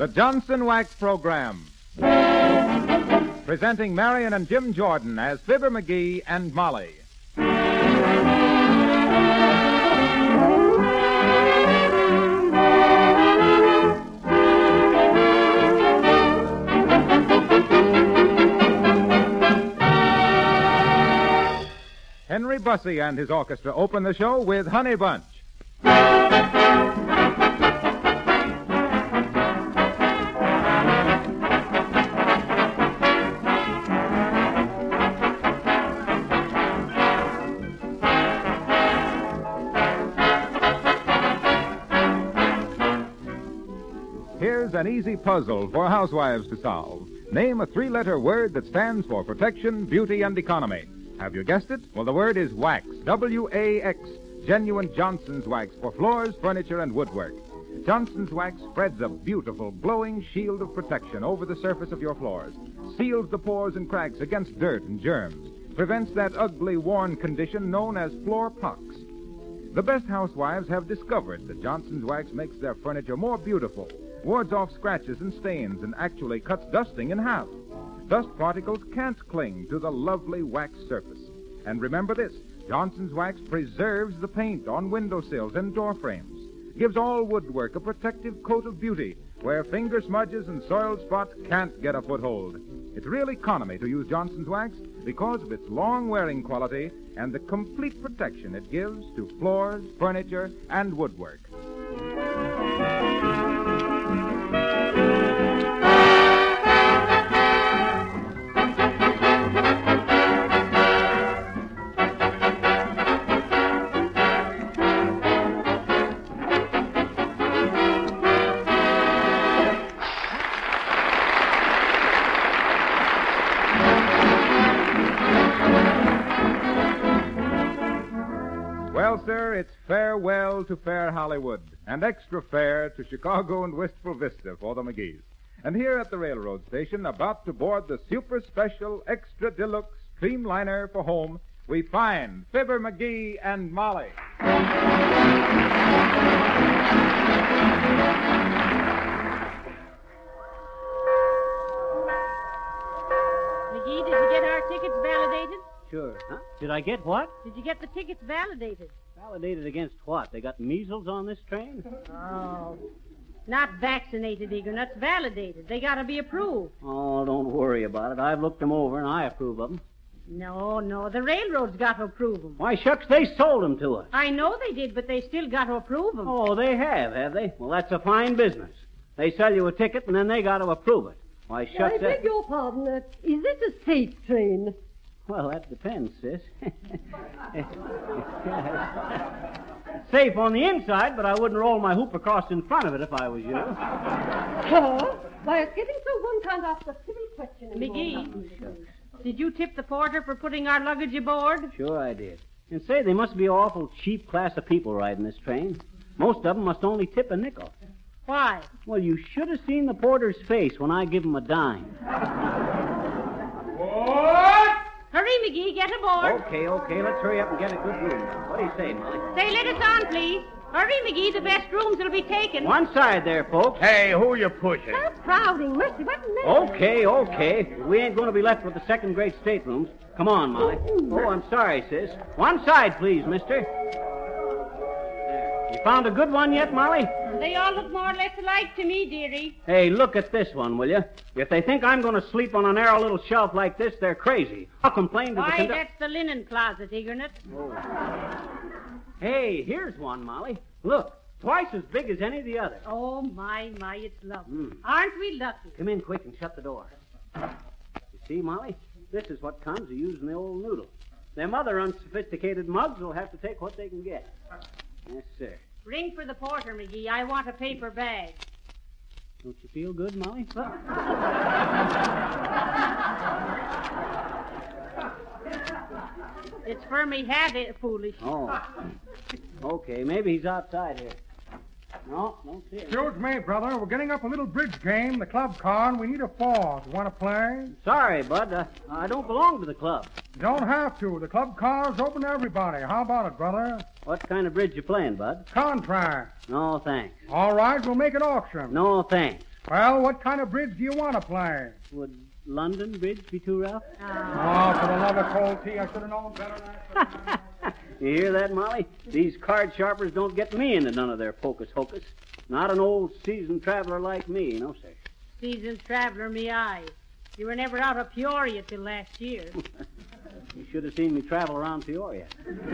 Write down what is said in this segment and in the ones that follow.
The Johnson Wax Program. Presenting Marion and Jim Jordan as Fibber McGee and Molly. Henry Bussey and his orchestra open the show with Honey Bunch. Here's an easy puzzle for housewives to solve. Name a three-letter word that stands for protection, beauty, and economy. Have you guessed it? Well, the word is wax. W-A-X. Genuine Johnson's Wax for floors, furniture, and woodwork. Johnson's Wax spreads a beautiful, glowing shield of protection over the surface of your floors, seals the pores and cracks against dirt and germs, prevents that ugly, worn condition known as floor pox. The best housewives have discovered that Johnson's Wax makes their furniture more beautiful, wards off scratches and stains, and actually cuts dusting in half. Dust particles can't cling to the lovely wax surface. And remember this, Johnson's Wax preserves the paint on windowsills and door frames, gives all woodwork a protective coat of beauty where finger smudges and soiled spots can't get a foothold. It's real economy to use Johnson's Wax because of its long-wearing quality and the complete protection it gives to floors, furniture, and woodwork. Well, sir, it's farewell to fair Hollywood and extra fare to Chicago and Wistful Vista for the McGees. And here at the railroad station, about to board the super special extra deluxe streamliner for home, we find Fibber McGee and Molly. McGee, did you get our tickets validated? Sure. Huh? Did I get what? Did you get the tickets validated? Validated against what? They got measles on this train? Oh. Not vaccinated, Eagernuts. Validated. They gotta be approved. Oh, don't worry about it. I've looked them over and I approve of them. No. The railroad's got to approve them. Why, shucks, they sold them to us. I know they did, but they still got to approve them. Oh, they have they? Well, that's a fine business. They sell you a ticket and then they got to approve it. Why, shucks, I beg your pardon. Is this a safe train? Well, that depends, sis. Safe on the inside, but I wouldn't roll my hoop across in front of it if I was you. Huh? Why, it's getting so one can't ask a civil question anymore. McGee, did you tip the porter for putting our luggage aboard? Sure I did. And say, they must be an awful cheap class of people riding this train. Most of them must only tip a nickel. Why? Well, you should have seen the porter's face when I give him a dime. What? Hurry, McGee, get aboard. Okay, let's hurry up and get a good room. What do you say, Molly? Say, let us on, please. Hurry, McGee, the best rooms will be taken. One side there, folks. Hey, who you pushing? Stop crowding, Mercy. What the matter? Okay. We ain't going to be left with the second-grade staterooms. Come on, Molly. Oh, I'm sorry, sis. One side, please, mister. There. You found a good one yet, Molly? They all look more or less alike to me, dearie. Hey, look at this one, will you? If they think I'm going to sleep on a narrow little shelf like this, they're crazy. I'll complain to the Why, that's the linen closet, Eagernut. Oh. Hey, here's one, Molly. Look, twice as big as any of the others. Oh, my, it's lovely. Aren't we lucky? Come in quick and shut the door. You see, Molly? This is what comes of using the old noodle. Them other unsophisticated mugs will have to take what they can get. Yes, sir. Ring for the porter, McGee. I want a paper bag. Don't you feel good, Molly? It's for me hat, foolish. Oh. Okay, maybe he's outside here. No, don't see him. Excuse me, brother. We're getting up a little bridge game, the club car, and we need a four. Do you want to play? Sorry, Bud. I don't belong to the club. You don't have to. The club car's open to everybody. How about it, brother? What kind of bridge you playing, Bud? Contract. No, thanks. All right, we'll make it auction. No, thanks. Well, what kind of bridge do you want to play? Would London Bridge be too rough? Oh, for the love of cold tea, I should have known better than that. You hear that, Molly? These card sharpers don't get me into none of their pocus hocus. Not an old seasoned traveler like me, no, sir. Seasoned traveler, me eyes. You were never out of Peoria till last year. You should have seen me travel around Peoria.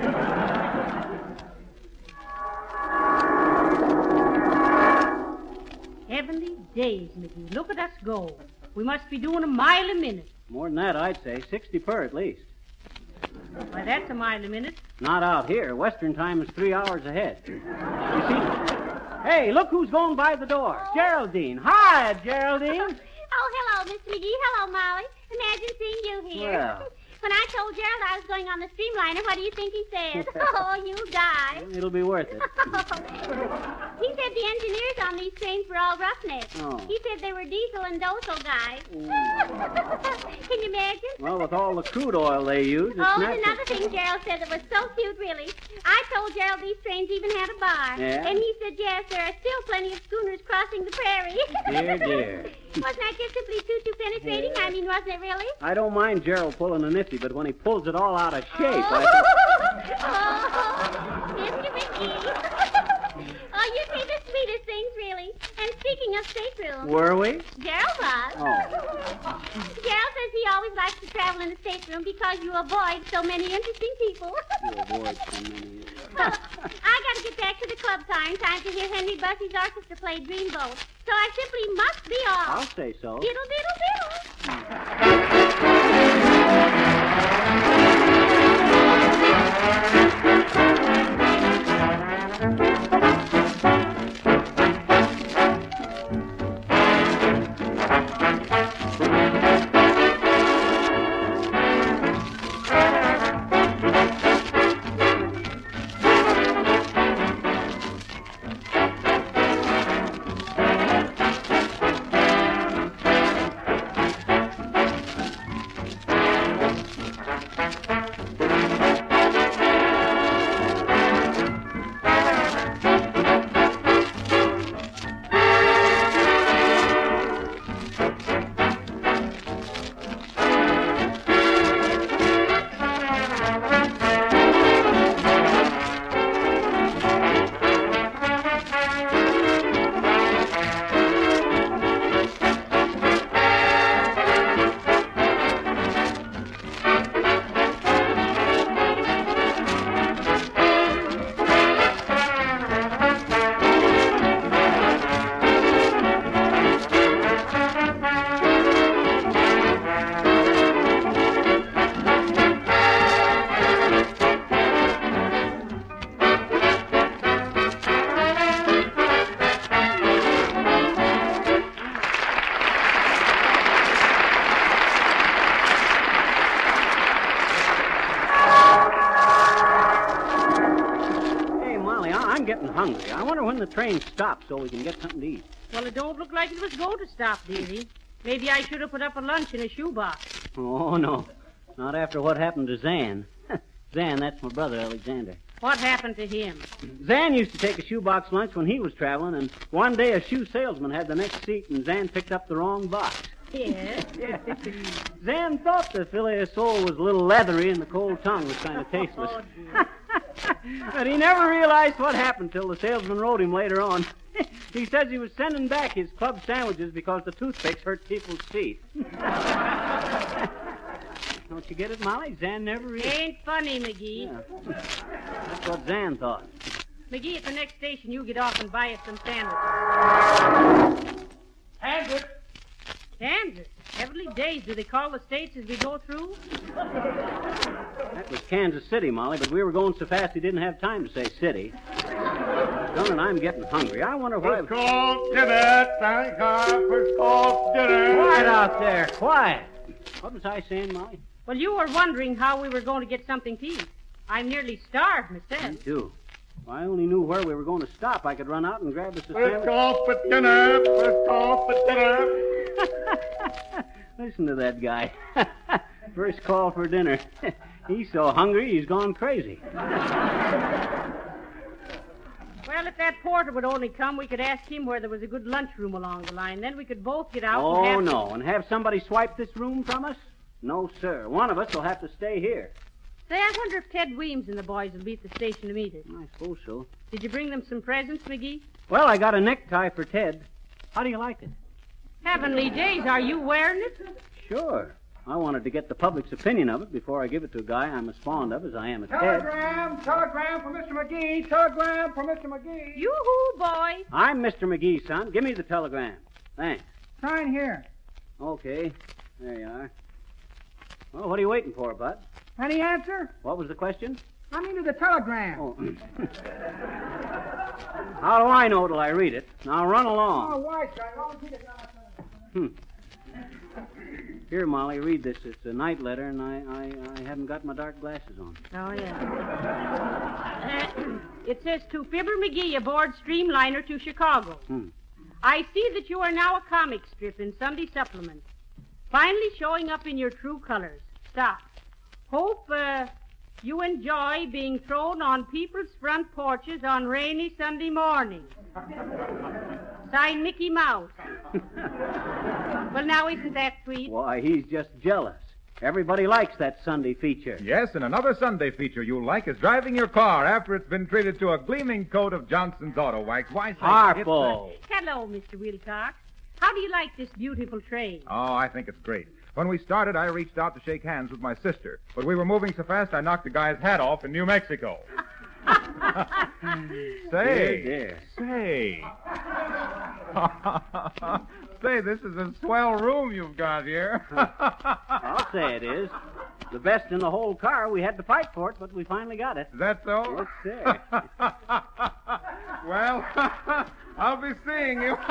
Heavenly days, McGee. Look at us go. We must be doing a mile a minute. More than that, I'd say. 60 per at least. Why, that's a mile a minute. Not out here. Western time is 3 hours ahead. You see? Hey, look who's going by the door. Geraldine. Hi, Geraldine. Oh, hello, Mr. McGee. Hello, Molly. Imagine seeing you here. Well. When I told Gerald I was going on the streamliner, what do you think he said? Oh, you'll die. It'll be worth it. He said the engineers on these trains were all roughnecks. Oh. He said they were diesel and docile guys. Can you imagine? Well, with all the crude oil they use, it's Oh, and natural. another thing Gerald said that was so cute, really. I told Gerald these trains even had a bar. Yeah? And he said, yes, there are still plenty of schooners crossing the prairie. Dear, dear. Wasn't that just simply too penetrating? I mean, wasn't it really? I don't mind Gerald pulling a nifty, but when he pulls it all out of shape, I Oh, Mr. McGee. Oh, you see the sweetest things, really. And speaking of staterooms, Were we? Gerald was. Oh. Gerald says he always likes to travel in a stateroom because you avoid so many interesting people. You avoid so many. Well, I got to get back to the club time to hear Henry Bussey's orchestra play Dreamboat. So I simply must be off. I'll say so. Diddle, diddle, diddle. I'm getting hungry. I wonder when the train stops so we can get something to eat. Well, it don't look like it was going to stop, dearie. Maybe I should have put up a lunch in a shoebox. Oh, no. Not after what happened to Zan. Zan, that's my brother, Alexander. What happened to him? Zan used to take a shoebox lunch when he was traveling, and one day a shoe salesman had the next seat, and Zan picked up the wrong box. Yes. Zan thought the fillet of sole was a little leathery and the cold tongue was kind of tasteless. But he never realized what happened till the salesman wrote him later on. He says he was sending back his club sandwiches because the toothpicks hurt people's teeth. Don't you get it, Molly? Zan never realized. Ain't funny, McGee. Yeah. That's what Zan thought. McGee, at the next station, you get off and buy us some sandwiches. Kansas. Kansas? Heavenly days, do they call the states as we go through? That was Kansas City, Molly, but we were going so fast he didn't have time to say city. Darn it, I'm getting hungry. I wonder why... First call dinner, thank God. First call dinner. Quiet out there, quiet. What was I saying, Molly? Well, you were wondering how we were going to get something to eat. I'm nearly starved myself. Me too. If I only knew where we were going to stop, I could run out and grab us a First sandwich. call for dinner. First call for dinner. Listen to that guy. First call for dinner. He's so hungry, he's gone crazy. Well, Well, if that porter would only come, we could ask him where there was a good lunchroom along the line. Then we could both get out Oh, and have... no. And have somebody swipe this room from us? No, sir. One of us will have to stay here. Say, I wonder if Ted Weems and the boys will be at the station to meet us. I suppose so. Did you bring them some presents, McGee? Well, I got a necktie for Ted. How do you like it? Heavenly days, are you wearing it? Sure. I wanted to get the public's opinion of it before I give it to a guy I'm as fond of as I am of Ted. Telegram for Mr. McGee. Telegram for Mr. McGee. Yoo-hoo, boys. I'm Mr. McGee, son. Give me the telegram. Thanks. Sign here. Okay. There you are. Well, what are you waiting for, Bud? Any answer? What was the question? I mean to the telegram. Oh. How do I know till I read it? Now run along. Oh, why, son? Don't read it now. Here, Molly, read this. It's a night letter, and I haven't got my dark glasses on. Oh, yeah. It says, to Fibber McGee aboard Streamliner to Chicago. I see that you are now a comic strip in Sunday Supplement. Finally showing up in your true colors. Stop. Hope you enjoy being thrown on people's front porches on rainy Sunday mornings. Signed, Mickey Mouse. Well, now, isn't that sweet? Why, he's just jealous. Everybody likes that Sunday feature. Yes, and another Sunday feature you'll like is driving your car after it's been treated to a gleaming coat of Johnson's Auto Wax. Why, say, Harpo. Hello, Mr. Wilcox. How do you like this beautiful train? Oh, I think it's great. When we started, I reached out to shake hands with my sister, but we were moving so fast I knocked the guy's hat off in New Mexico. Say, Dear. say. Say, this is a swell room you've got here. I'll say it is. The best in the whole car. We had to fight for it, but we finally got it. Is that so? Yes, sir. Well, I'll be seeing you.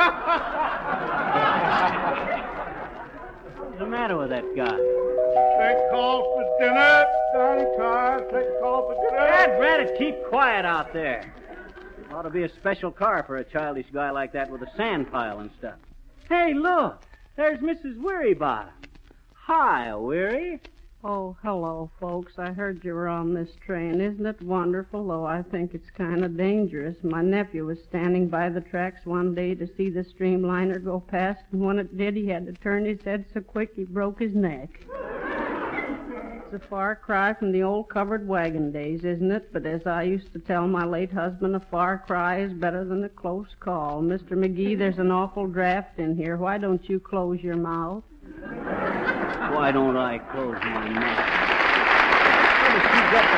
What's the matter with that guy? Take call for dinner. Johnny Carr, take call for dinner. Dad, Reddit, keep quiet out there. Ought to be a special car for a childish guy like that with a sand pile and stuff. Hey, look. There's Mrs. Wearybottom. Hi, Weary. Oh, hello, folks. I heard you were on this train. Isn't it wonderful, though I think it's kind of dangerous. My nephew was standing by the tracks one day to see the streamliner go past, and when it did, he had to turn his head so quick he broke his neck. It's a far cry from the old covered wagon days, isn't it? But as I used to tell my late husband, a far cry is better than a close call. Mr. McGee, there's an awful draft in here. Why don't you close your mouth? Why don't I close my mouth? Where did you get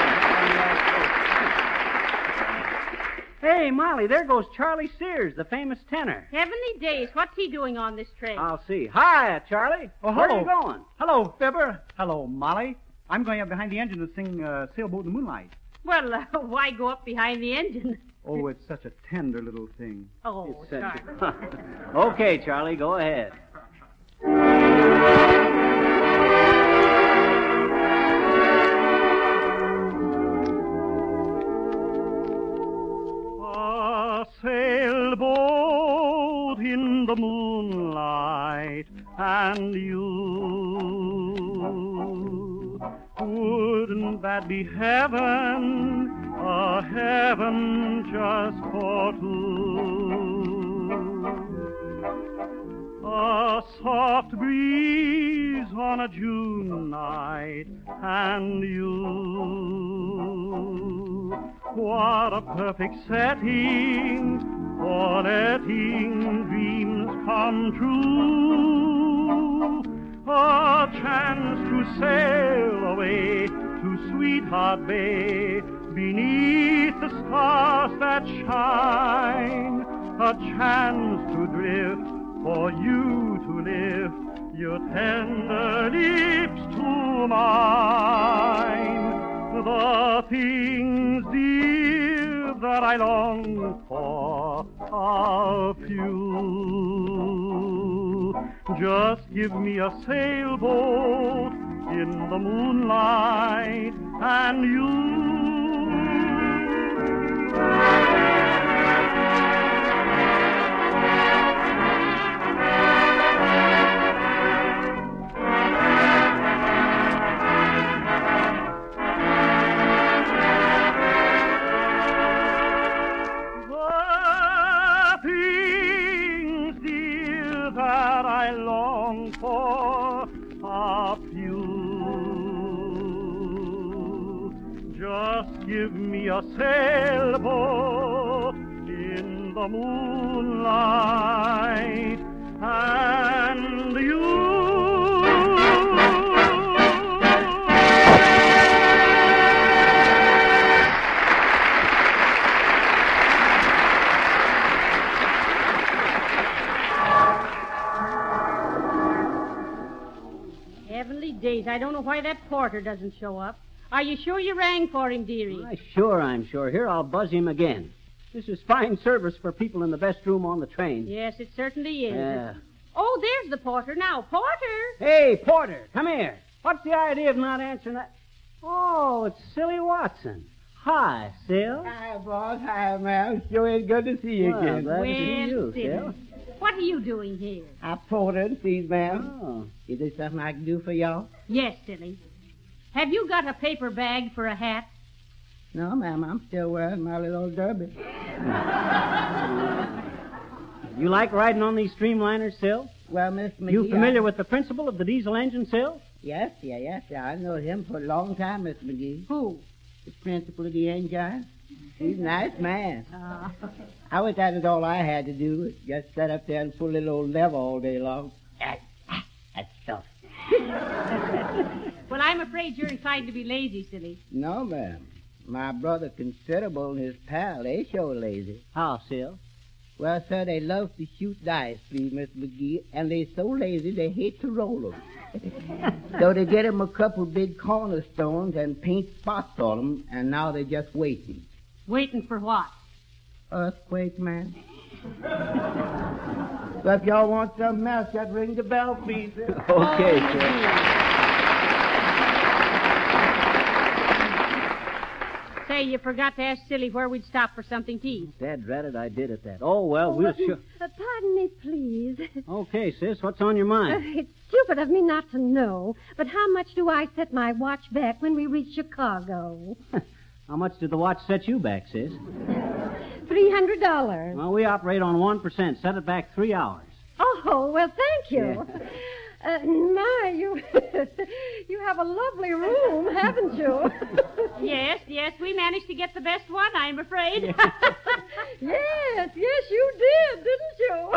that? Hey, Molly, there goes Charlie Sears, the famous tenor. Heavenly days, what's he doing on this train? I'll see. Hi, Charlie. Oh, Where hello. are you going? Hello, Fibber. Hello, Molly. I'm going up behind the engine to sing Sailboat in the Moonlight. Well, why go up behind the engine? Oh, it's such a tender little thing. Oh, It's such sorry. Okay, Charlie, go ahead. A sailboat in the moonlight, and you. Wouldn't that be heaven, a heaven just for two? A soft breeze on a June night, and you. What a perfect setting for letting dreams come true. A chance to sail away to Sweetheart Bay beneath the stars that shine. A chance to drift, for you to lift your tender lips to mine. The things, dear, that I long for are few. Just give me a sailboat in the moonlight, and you. give me a sailboat in the moonlight, and you. Heavenly days, I don't know why that porter doesn't show up. Are you sure you rang for him, dearie? Why, sure, I'm sure. Here, I'll buzz him again. This is fine service for people in the best room on the train. Yes, it certainly is. Yeah. Oh, there's the porter now. Porter! Hey, Porter, come here. What's the idea of not answering that? Oh, it's Silly Watson. Hi, Sil. Hi, boss. Hi, ma'am. Sure is good to see you Well, again. glad to see Well, you, Silly. Sil. What are you doing here? I porter and sees, ma'am. Oh. Is there something I can do for y'all? Yes, Silly. Have you got a paper bag for a hat? No, ma'am. I'm still wearing my little derby. You like riding on these streamliners, Sil? Well, Miss McGee... You familiar with the principle of the diesel engine, Sil? Yes. I know him for a long time, Miss McGee. Who? The principal of the engine. He's a nice man. Uh, I wish that was all I had to do. Just sit up there and pull a little old lever all day long. That's stuff. well, I'm afraid you're inclined to be lazy, Silly. No, ma'am. My brother Considerable and his pal, they show lazy. How, Sil? Well, sir, they love to shoot dice, please, Miss McGee, and they're so lazy they hate to roll them. So they get 'em a couple big cornerstones and paint spots on 'em, and now they're just waiting. Waiting for what? Earthquake, man. So if y'all want something else, just ring the bell, please. Okay, Sil. Say, you forgot to ask Silly where we'd stop for something to eat. Dad dreaded I did at that. Oh, well, we'll sure... Pardon me, please. Okay, sis, what's on your mind? It's stupid of me not to know, but how much do I set my watch back when we reach Chicago? How much did the watch set you back, sis? $300. Well, we operate on 1%. Set it back 3 hours. Oh, well, thank you. Yeah. My, you you have a lovely room, haven't you? Yes, we managed to get the best one, I'm afraid. Yes, you did, didn't you?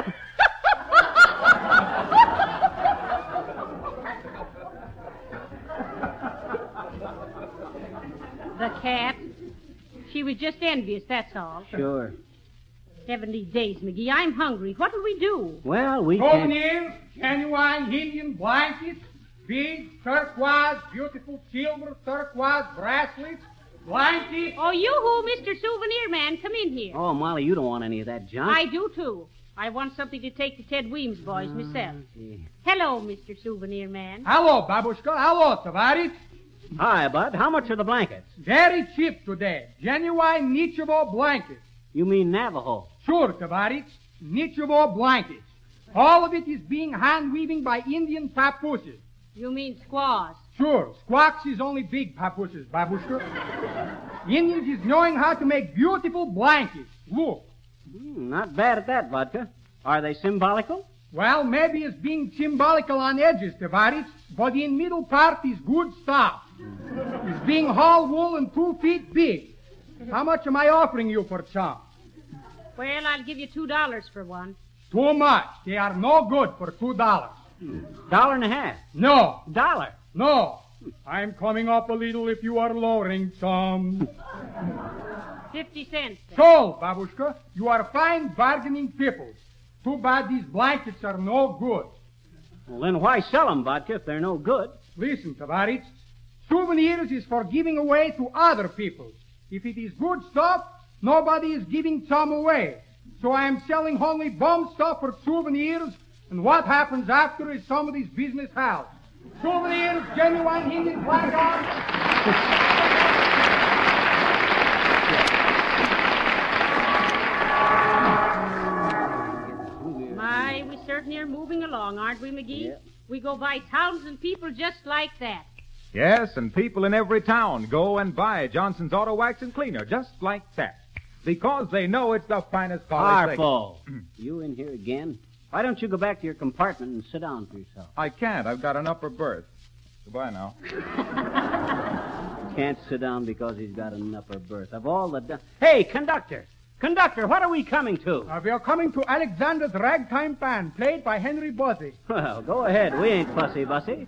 The cat. She was just envious, that's all. Sure. 70 days, McGee. I'm hungry. What'll we do? Well, we can't... Souvenirs, genuine Indian blankets, big turquoise, beautiful silver turquoise bracelets, blankets. Oh, you-hoo, Mr. Souvenir Man. Come in here. Oh, Molly, you don't want any of that junk. I do, too. I want something to take to Ted Weems' boys myself. Yeah. Hello, Mr. Souvenir Man. Hello, babushka. Hello, товарищ. Hi, Bud. How much are the blankets? Very cheap today. Genuine Nichevo blankets. You mean Navajo. Sure, товарищ. Nichevo blankets. All of it is being hand-weaving by Indian papooses. You mean squaws. Sure, squawks is only big papooses, babushka. Indians is knowing how to make beautiful blankets. Look. Not bad at that, Vodka. Are they symbolical? Well, maybe it's being symbolical on edges, товарищ, but in middle part is good stuff. It's being whole wool and 2 feet big. How much am I offering you for chum? Well, I'll give you $2 for one. Too much. They are no good for $2. $1.50. No. $1. No. I'm coming up a little if you are lowering some. 50 cents. Then. So, babushka, you are fine bargaining people. Too bad these blankets are no good. Well, then why sell them, Vodka, if they're no good? Listen, товарищ. Souvenirs is for giving away to other people. If it is good stuff, nobody is giving some away. So I am selling only bum stuff for souvenirs, and what happens after is somebody's business house. Souvenirs, genuine Indian black arms. My, we certainly are moving along, aren't we, McGee? Yep. We go by towns and people just like that. Yes, and people in every town go and buy Johnson's Auto Wax and Cleaner just like that. Because they know it's the finest polish. Harpo, you in here again? Why don't you go back to your compartment and sit down for yourself? I can't. I've got an upper berth. Goodbye now. can't sit down because he's got an upper berth. Of all the... Hey, conductor! Conductor, what are we coming to? We are coming to Alexander's Ragtime Band, played by Henry Buzzy. Well, go ahead. We ain't fussy-bussy.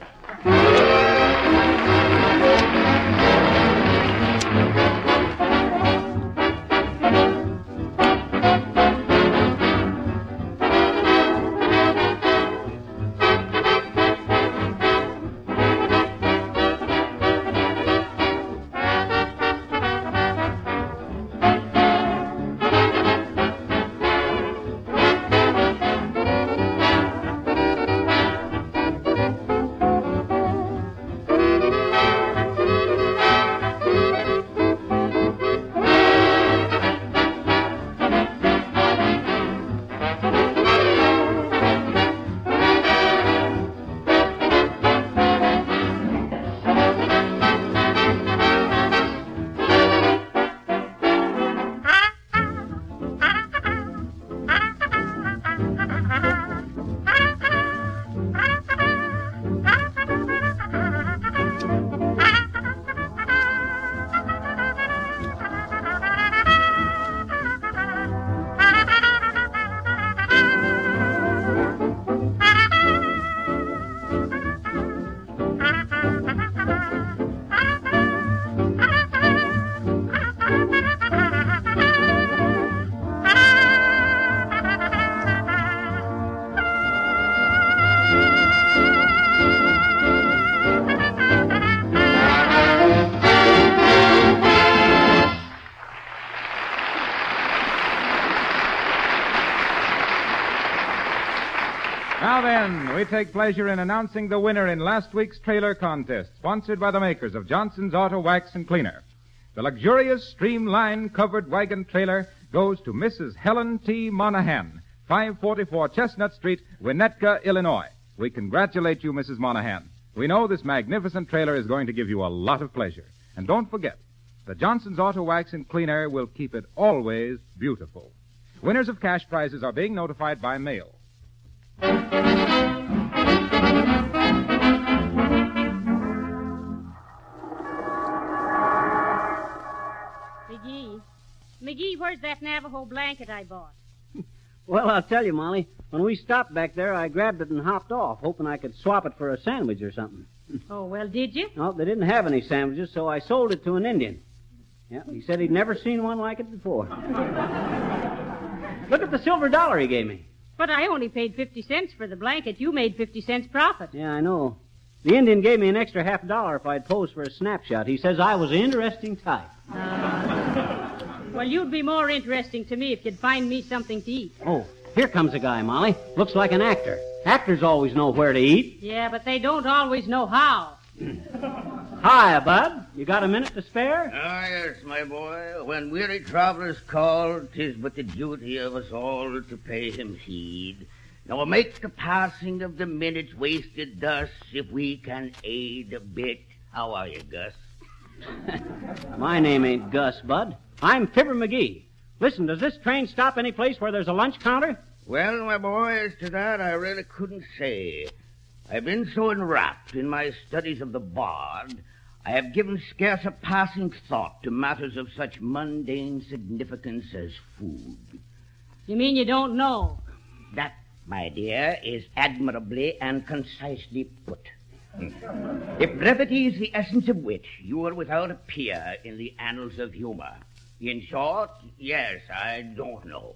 Now then, we take pleasure in announcing the winner in last week's trailer contest, sponsored by the makers of Johnson's Auto Wax and Cleaner. The luxurious Streamline covered wagon trailer goes to Mrs. Helen T. Monahan, 544 Chestnut Street, Winnetka, Illinois. We congratulate you, Mrs. Monahan. We know this magnificent trailer is going to give you a lot of pleasure. And don't forget, the Johnson's Auto Wax and Cleaner will keep it always beautiful. Winners of cash prizes are being notified by mail. McGee, where's that Navajo blanket I bought? Well, I'll tell you, Molly. When we stopped back there, I grabbed it and hopped off, hoping I could swap it for a sandwich or something. Oh, well, did you? No, they didn't have any sandwiches, so I sold it to an Indian. Yeah, he said he'd never seen one like it before. Look at the silver dollar he gave me. But I only paid 50 cents for the blanket. You made 50 cents profit. Yeah, I know. The Indian gave me an extra $50 if I'd pose for a snapshot. He says I was an interesting type. Well, you'd be more interesting to me if you'd find me something to eat. Oh, here comes a guy, Molly. Looks like an actor. Actors always know where to eat. Yeah, but they don't always know how. Hiya, Bud. You got a minute to spare? Ah, yes, my boy. When weary travelers call, 'tis but the duty of us all to pay him heed. Nor make the passing of the minutes wasted thus, if we can aid a bit. How are you, Gus? My name ain't Gus, Bud. I'm Fibber McGee. Listen, does this train stop any place where there's a lunch counter? Well, my boy, as to that, I really couldn't say. I've been so enwrapped in my studies of the bard, I have given scarce a passing thought to matters of such mundane significance as food. You mean you don't know? That, my dear, is admirably and concisely put. If brevity is the essence of wit, you are without a peer in the annals of humor. In short, yes, I don't know.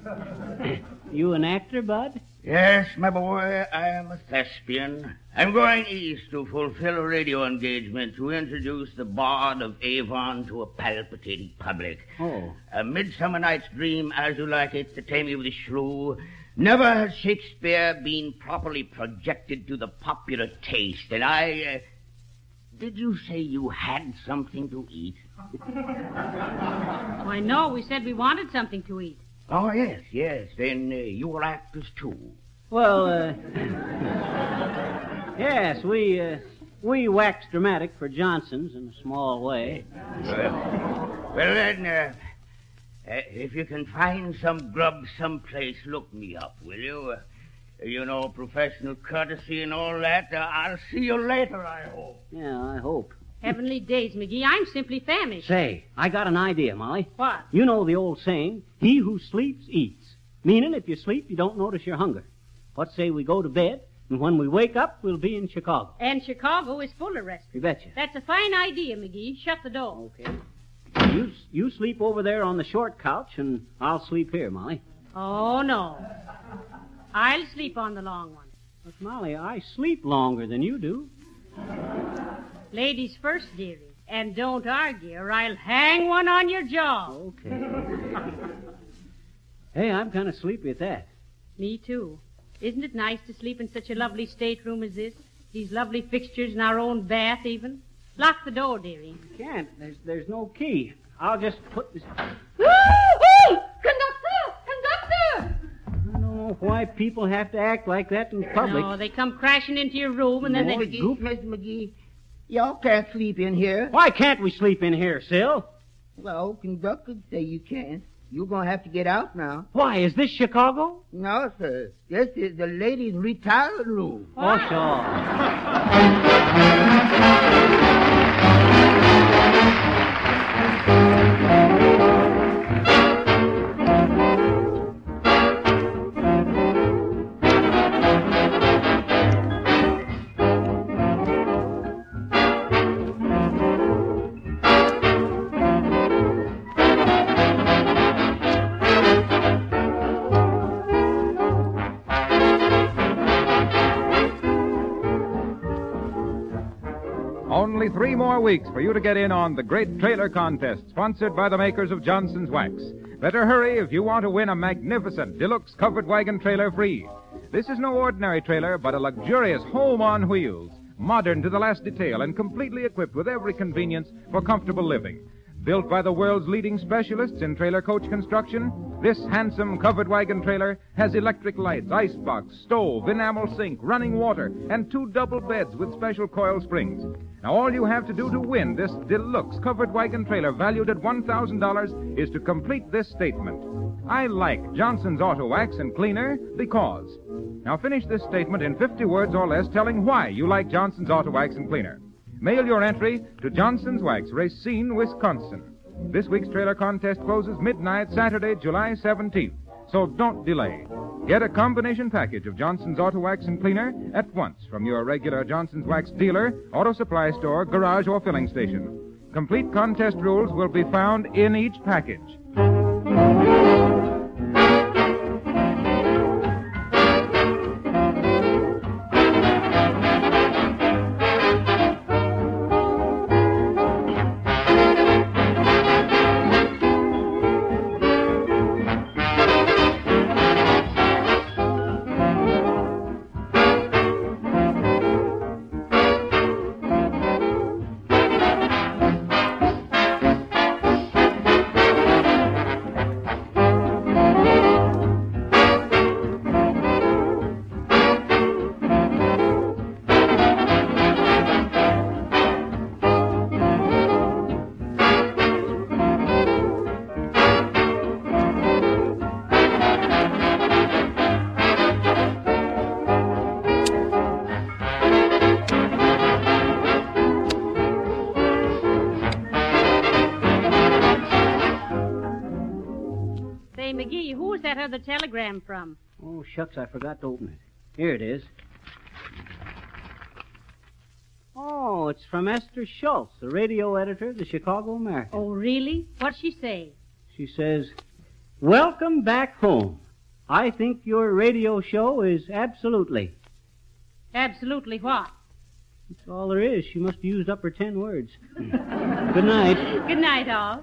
You an actor, Bud? Yes, my boy, I am a thespian. I'm going east to fulfill a radio engagement to introduce the Bard of Avon to a palpitating public. Oh. A Midsummer Night's Dream, as you like it, The Taming of the Shrew. Never has Shakespeare been properly projected to the popular taste, and I... Did you say you had something to eat? Why, no, we said we wanted something to eat. Oh, yes. Then you are actors, too. Well, yes, we wax dramatic for Johnson's in a small way. Well, then, if you can find some grub someplace, look me up, will you? You know, professional courtesy and all that. I'll see you later, I hope. Yeah, I hope. Heavenly days, McGee. I'm simply famished. Say, I got an idea, Molly. What? You know the old saying, he who sleeps eats. Meaning, if you sleep, you don't notice your hunger. What say we go to bed, and when we wake up, we'll be in Chicago. And Chicago is full of restaurants. You betcha. That's a fine idea, McGee. Shut the door. Okay. You sleep over there on the short couch, and I'll sleep here, Molly. Oh, no. I'll sleep on the long one. But, Molly, I sleep longer than you do. Ladies first, dearie. And don't argue, or I'll hang one on your jaw. Okay. Hey, I'm kind of sleepy at that. Me, too. Isn't it nice to sleep in such a lovely stateroom as this? These lovely fixtures and our own bath, even. Lock the door, dearie. I can't. There's no key. I'll just put this... Woo-hoo! Conductor! I don't know why people have to act like that in public. No, they come crashing into your room and then Mr. they... Mr. McGee, y'all can't sleep in here. Why can't we sleep in here, Sil? Well, conductor say you can't. You're going to have to get out now. Why, is this Chicago? No, sir. This is the ladies' retirement room. Oh, sure. Only 3 more weeks for you to get in on the great trailer contest sponsored by the makers of Johnson's Wax. Better hurry if you want to win a magnificent deluxe covered wagon trailer free. This is no ordinary trailer, but a luxurious home on wheels, modern to the last detail and completely equipped with every convenience for comfortable living. Built by the world's leading specialists in trailer coach construction, this handsome covered wagon trailer has electric lights, icebox, stove, enamel sink, running water, and 2 double beds with special coil springs. Now, all you have to do to win this deluxe covered wagon trailer valued at $1,000 is to complete this statement. I like Johnson's Auto Wax and Cleaner because. Now, finish this statement in 50 words or less telling why you like Johnson's Auto Wax and Cleaner. Mail your entry to Johnson's Wax, Racine, Wisconsin. This week's trailer contest closes midnight Saturday, July 17th, so don't delay. Get a combination package of Johnson's Auto Wax and Cleaner at once from your regular Johnson's Wax dealer, auto supply store, garage, or filling station. Complete contest rules will be found in each package. Say, McGee, who's that other telegram from? Oh, shucks, I forgot to open it. Here it is. Oh, it's from Esther Schultz, the radio editor of the Chicago American. Oh, really? What'd she say? She says, "Welcome back home. I think your radio show is absolutely." Absolutely what? That's all there is. She must have used up her 10 words. Good night. Good night, all.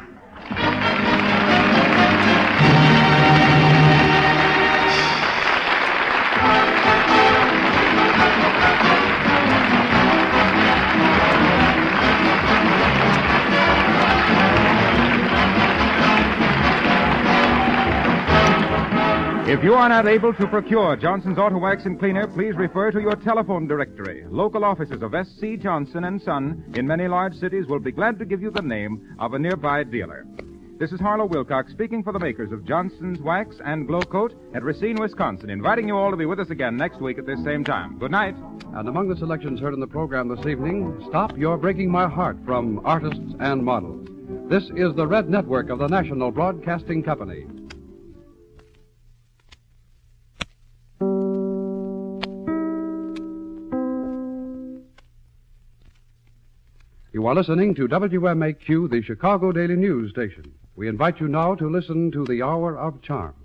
If you are not able to procure Johnson's Auto Wax and Cleaner, please refer to your telephone directory. Local offices of S.C. Johnson & Son in many large cities will be glad to give you the name of a nearby dealer. This is Harlow Wilcox speaking for the makers of Johnson's Wax and Glow Coat at Racine, Wisconsin, inviting you all to be with us again next week at this same time. Good night. And among the selections heard in the program this evening, Stop You're Breaking My Heart from Artists and Models. This is the Red Network of the National Broadcasting Company. You are listening to WMAQ, the Chicago Daily News Station. We invite you now to listen to The Hour of Charm.